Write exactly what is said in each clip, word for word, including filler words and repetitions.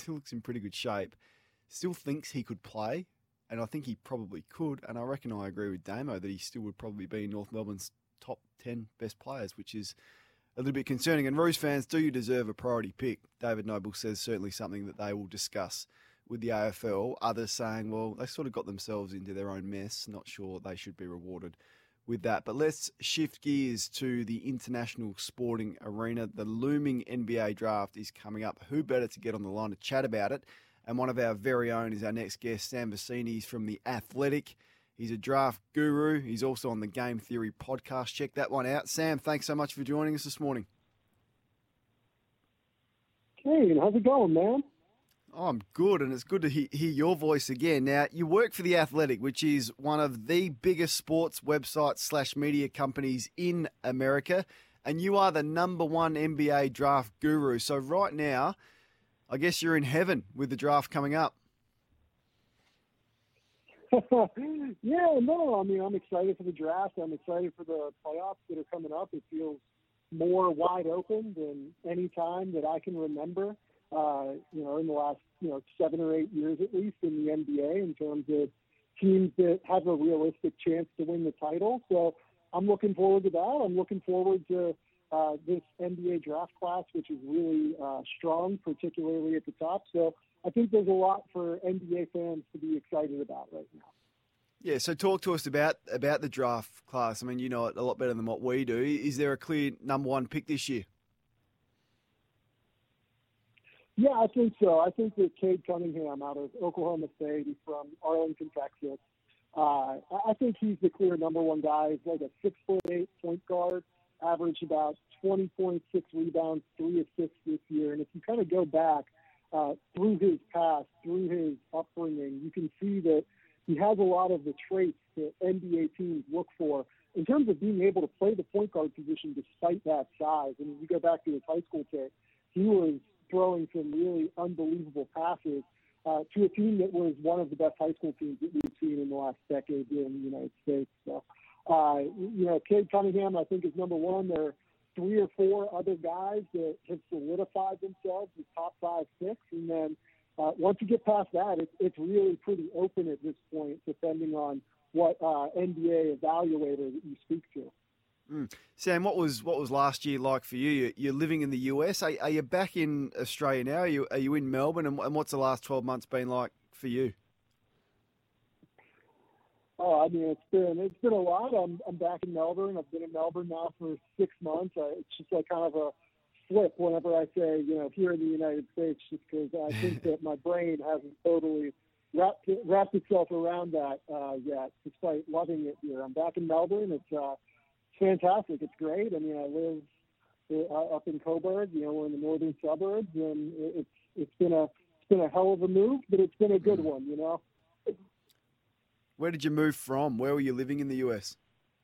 still looks in pretty good shape. Still thinks he could play, and I think he probably could. And I reckon I agree with Damo that he still would probably be North Melbourne's top ten best players, which is a little bit concerning. And Roos fans, do you deserve a priority pick? David Noble says certainly something that they will discuss with the A F L. Others saying, well, they sort of got themselves into their own mess. Not sure they should be rewarded with that. But let's shift gears to the international sporting arena. The looming N B A draft is coming up. Who better to get on the line to chat about it? And one of our very own is our next guest, Sam Vecenie. He's from The Athletic. He's a draft guru. He's also on the Game Theory podcast. Check that one out. Sam, thanks so much for joining us this morning. Hey, how's it going, man? Oh, I'm good, and it's good to he- hear your voice again. Now, you work for The Athletic, which is one of the biggest sports websites slash media companies in America, and you are the number one N B A draft guru. So right now, I guess you're in heaven with the draft coming up. Yeah, no, I mean, I'm excited for the draft. I'm excited for the playoffs that are coming up. It feels more wide open than any time that I can remember, uh, you know, in the last, you know, seven or eight years at least in the N B A in terms of teams that have a realistic chance to win the title. So I'm looking forward to that. I'm looking forward to uh, this N B A draft class, which is really uh, strong, particularly at the top. So I think there's a lot for N B A fans to be excited about right now. Yeah, so talk to us about, about the draft class. I mean, you know it a lot better than what we do. Is there a clear number one pick this year? Yeah, I think so. I think that Cade Cunningham out of Oklahoma State, he's from Arlington, Texas. Uh, I think he's the clear number one guy. He's like a six foot eight point guard, averaged about twenty point six rebounds, three assists this year. And if you kind of go back uh, through his past, through his upbringing, you can see that he has a lot of the traits that N B A teams look for in terms of being able to play the point guard position despite that size. I mean, you go back to his high school tape, he was throwing some really unbelievable passes uh, to a team that was one of the best high school teams that we've seen in the last decade here in the United States. So, uh, you know, Cade Cunningham, I think, is number one. There are three or four other guys that have solidified themselves as top five picks. And then uh, once you get past that, it's, it's really pretty open at this point, depending on what uh, N B A evaluator that you speak to. Mm. Sam, what was what was last year like for you? You're living in the U S. Are, are you back in Australia now? Are you are you in Melbourne? And, and what's the last twelve months been like for you? Oh, I mean, it's been it's been a lot. I'm I'm back in Melbourne. I've been in Melbourne now for six months. I, it's just like kind of a flip whenever I say, you know, here in the United States, just because I think that my brain hasn't totally wrapped wrapped itself around that uh, yet, despite loving it here. I'm back in Melbourne. It's uh, fantastic. It's great. I mean, I live uh, up in Coburg. You know, we're in the northern suburbs, and it's it's been a it's been a hell of a move, but it's been a good one. You know. Where did you move from? Where were you living in the U S?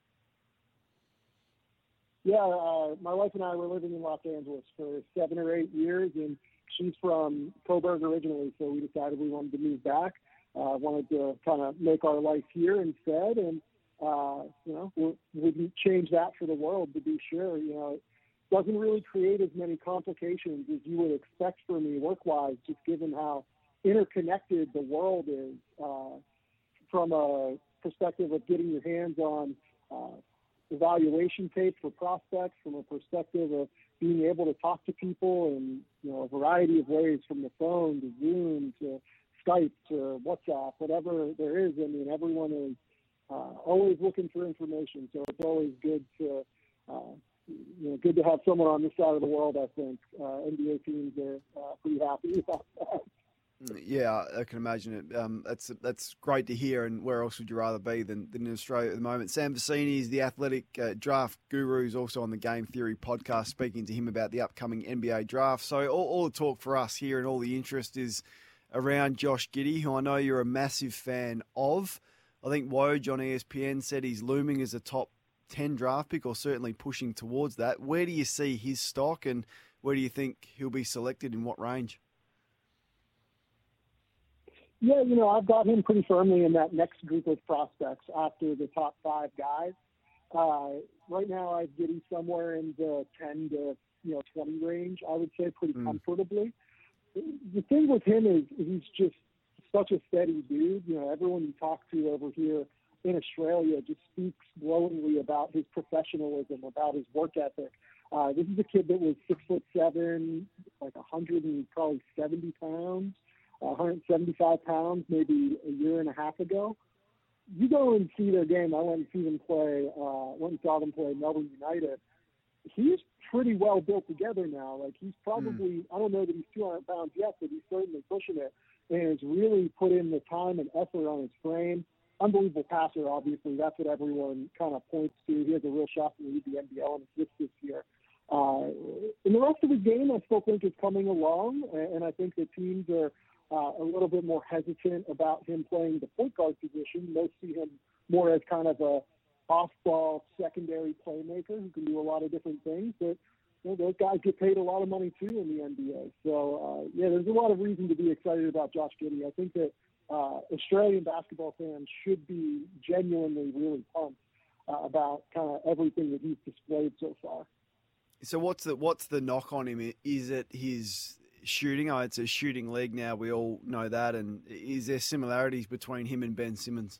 Yeah, uh, my wife and I were living in Los Angeles for seven or eight years, and she's from Coburg originally, so we decided we wanted to move back. Uh, wanted to kind of make our life here instead, and uh, you know, we wouldn't change that for the world, to be sure. You know, it doesn't really create as many complications as you would expect for me work-wise, just given how interconnected the world is. Uh, from a perspective of getting your hands on uh, evaluation tape for prospects, from a perspective of being able to talk to people in, you know, a variety of ways, from the phone to Zoom to Skype to WhatsApp, whatever there is. I mean, everyone is uh, always looking for information, so it's always good to, uh, you know, good to have someone on this side of the world. I think uh, N B A teams are uh, pretty happy about that. Yeah, I can imagine it. Um, that's that's great to hear. And where else would you rather be than, than in Australia at the moment? Sam Vecenie is the Athletic uh, draft guru. He's also on the Game Theory podcast, speaking to him about the upcoming N B A draft. So all, all the talk for us here and all the interest is around Josh Giddey, who I know you're a massive fan of. I think Woj on E S P N said he's looming as a top ten draft pick, or certainly pushing towards that. Where do you see his stock, and where do you think he'll be selected, in what range? Yeah, you know, I've got him pretty firmly in that next group of prospects after the top five guys. Uh, right now, I'd get him somewhere in the ten to, you know, twenty range, I would say, pretty mm. comfortably. the thing with him is, is he's just such a steady dude. You know, everyone you talk to over here in Australia just speaks glowingly about his professionalism, about his work ethic. Uh, this is a kid that was six foot seven, like one hundred and probably seventy pounds, one hundred seventy-five pounds, maybe a year and a half ago. You go and see their game. I went and see them play. Uh, went and saw them play Melbourne United. He's pretty well built together now. Like he's probably, mm. I don't know that he's two hundred pounds yet, but he's certainly pushing it, and has really put in the time and effort on his frame. Unbelievable passer, obviously. That's what everyone kind of points to. He has a real shot to lead the N B L in assists this year. Uh, and the rest of his game, I still think is coming along, and I think the teams are uh, a little bit more hesitant about him playing the point guard position. Most see him more as kind of a off-ball secondary playmaker who can do a lot of different things. But you know, those guys get paid a lot of money too in the N B A. So uh, yeah, there's a lot of reason to be excited about Josh Giddey. I think that uh, Australian basketball fans should be genuinely really pumped uh, about kind of everything that he's displayed so far. So what's the what's the knock on him? Is it his shooting? Oh, it's a shooting league now. We all know that. And is there similarities between him and Ben Simmons?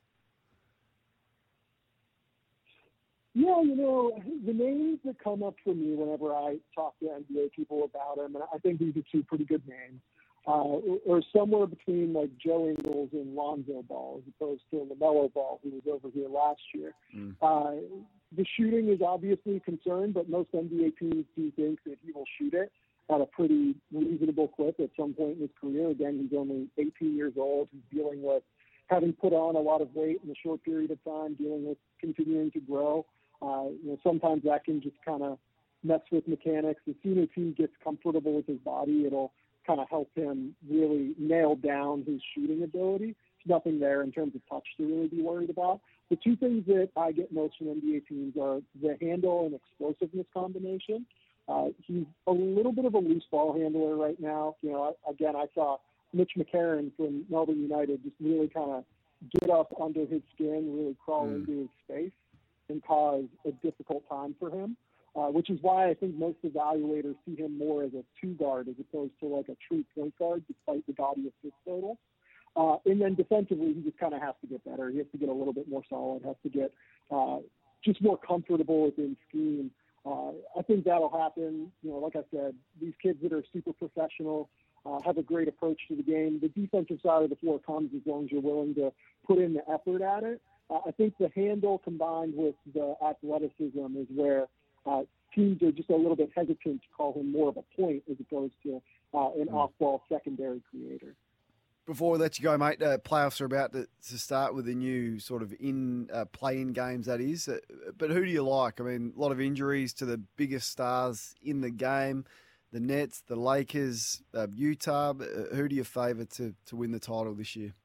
Yeah, you know, the names that come up for me whenever I talk to N B A people about him, and I think these are two pretty good names, uh, are somewhere between like Joe Ingles and Lonzo Ball, as opposed to LaMelo Ball, who was over here last year. Mm. Uh, the shooting is obviously a concern, but most N B A teams do think that he will shoot it at a pretty reasonable clip at some point in his career. Again, he's only eighteen years old. He's dealing with having put on a lot of weight in a short period of time, dealing with continuing to grow. Uh, you know, sometimes that can just kind of mess with mechanics. As soon as he gets comfortable with his body, it'll kind of help him really nail down his shooting ability. There's nothing there in terms of touch to really be worried about. The two things that I get most from N B A teams are the handle and explosiveness combination. Uh, he's a little bit of a loose ball handler right now. You know, again, I saw Mitch McCarron from Melbourne United just really kind of get up under his skin, really crawl mm. into his space and cause a difficult time for him, uh, which is why I think most evaluators see him more as a two-guard as opposed to like a true point guard, despite the gaudy assist total. Uh, and then defensively, he just kind of has to get better. He has to get a little bit more solid, has to get uh, just more comfortable within scheme. Uh, I think that'll happen. You know, like I said, these kids that are super professional uh, have a great approach to the game. The defensive side of the floor comes as long as you're willing to put in the effort at it. Uh, I think the handle combined with the athleticism is where uh, teams are just a little bit hesitant to call him more of a point as opposed to uh, an mm. off-ball secondary creator. Before we let you go, mate, uh, playoffs are about to, to start with the new sort of in uh, play-in games, that is. Uh, but who do you like? I mean, a lot of injuries to the biggest stars in the game, the Nets, the Lakers, uh, Utah. Uh, who do you favour to, to win the title this year?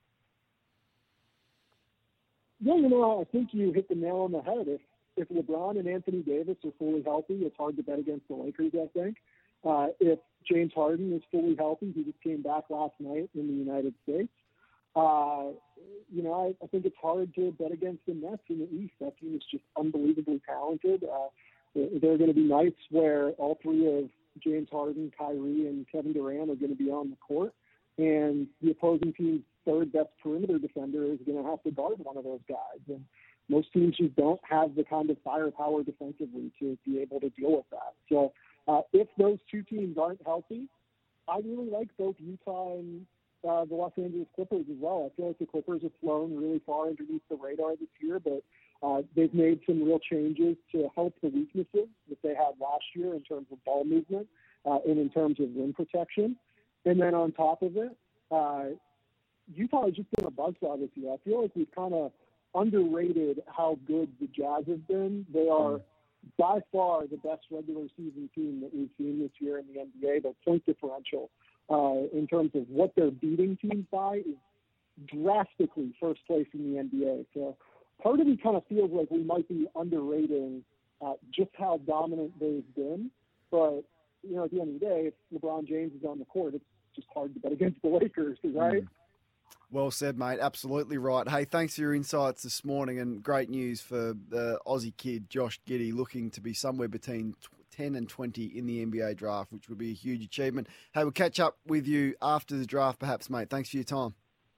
Yeah, you know, I think you hit the nail on the head. If if LeBron and Anthony Davis are fully healthy, it's hard to bet against the Lakers, I think. Uh, if James Harden is fully healthy, he just came back last night in the United States. Uh, you know, I, I think it's hard to bet against the Nets in the East. That team is just unbelievably talented. Uh, there are going to be nights where all three of James Harden, Kyrie, and Kevin Durant are going to be on the court, and the opposing team's third best perimeter defender is going to have to guard one of those guys. And most teams just don't have the kind of firepower defensively to be able to deal with that. So uh, if those two teams aren't healthy, I really like both Utah and uh, the Los Angeles Clippers as well. I feel like the Clippers have flown really far underneath the radar this year, but uh, they've made some real changes to help the weaknesses that they had last year in terms of ball movement uh, and in terms of rim protection. And then on top of it, uh, Utah has just been a buzzsaw this year. I feel like we've kind of underrated how good the Jazz have been. They are by far the best regular season team that we've seen this year in the N B A. Their point differential uh, in terms of what they're beating teams by is drastically first place in the N B A. So part of me kind of feels like we might be underrating uh, just how dominant they've been. But, you know, at the end of the day, if LeBron James is on the court, it's just hard to bet against the Lakers, right? Mm. Well said, mate. Absolutely right. Hey, thanks for your insights this morning, and great news for the Aussie kid, Josh Giddey, looking to be somewhere between ten and twenty in the N B A draft, which would be a huge achievement. Hey, we'll catch up with you after the draft perhaps, mate. Thanks for your time.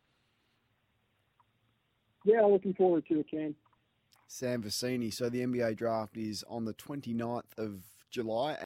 Yeah, looking forward to it, Ken. Sam Vecini. So the N B A draft is on the twenty-ninth of July.